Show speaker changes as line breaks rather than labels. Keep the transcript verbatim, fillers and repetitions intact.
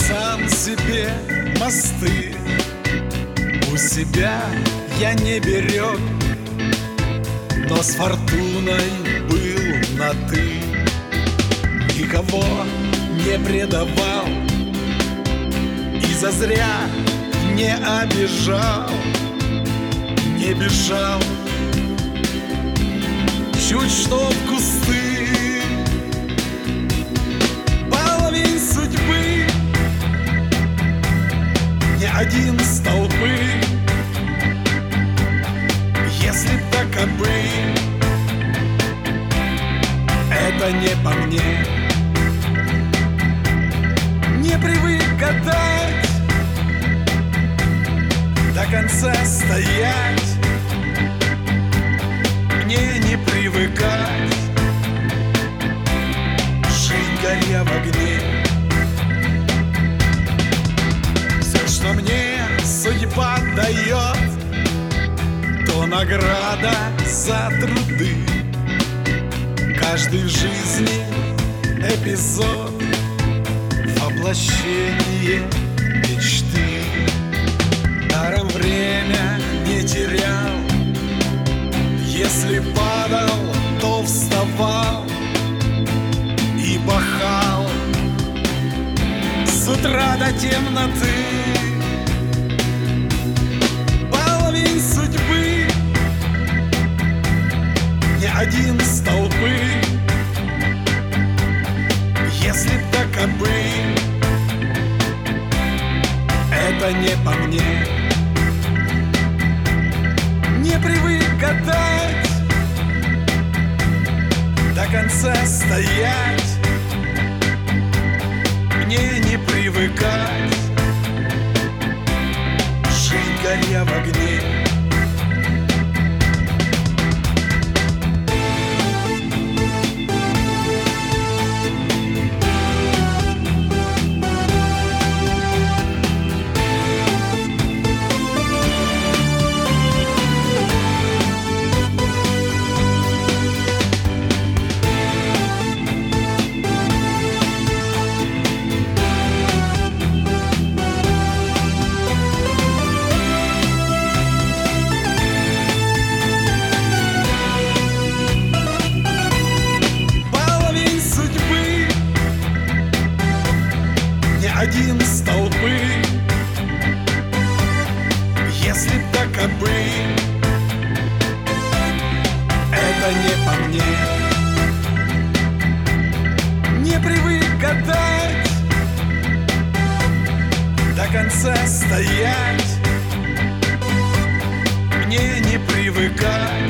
сам себе мосты у себя я не берег, но с фортуной был на «ты». Никого не предавал и зазря не обижал, не бежал чуть что в кусты. Половин судьбы, не один с толпы. Если б так и быть, это не по мне. Не привык гадать, до конца стоять. Мне не привыкать, жить горя в огне. Все, что мне судьба дает, то награда за труды. Каждый в жизни эпизод, воплощение мечты. Даром время не терял, если падал, то вставал и пахал с утра до темноты. Половин судьбы, не один с толпы. Если б так и быть, это не по мне. Не привык гадать, до конца стоять. Мне не привыкать, жить горя в огне. Один с толпы. Если б так и быть, это не по мне. Не привык гадать, до конца стоять. Мне не привыкать,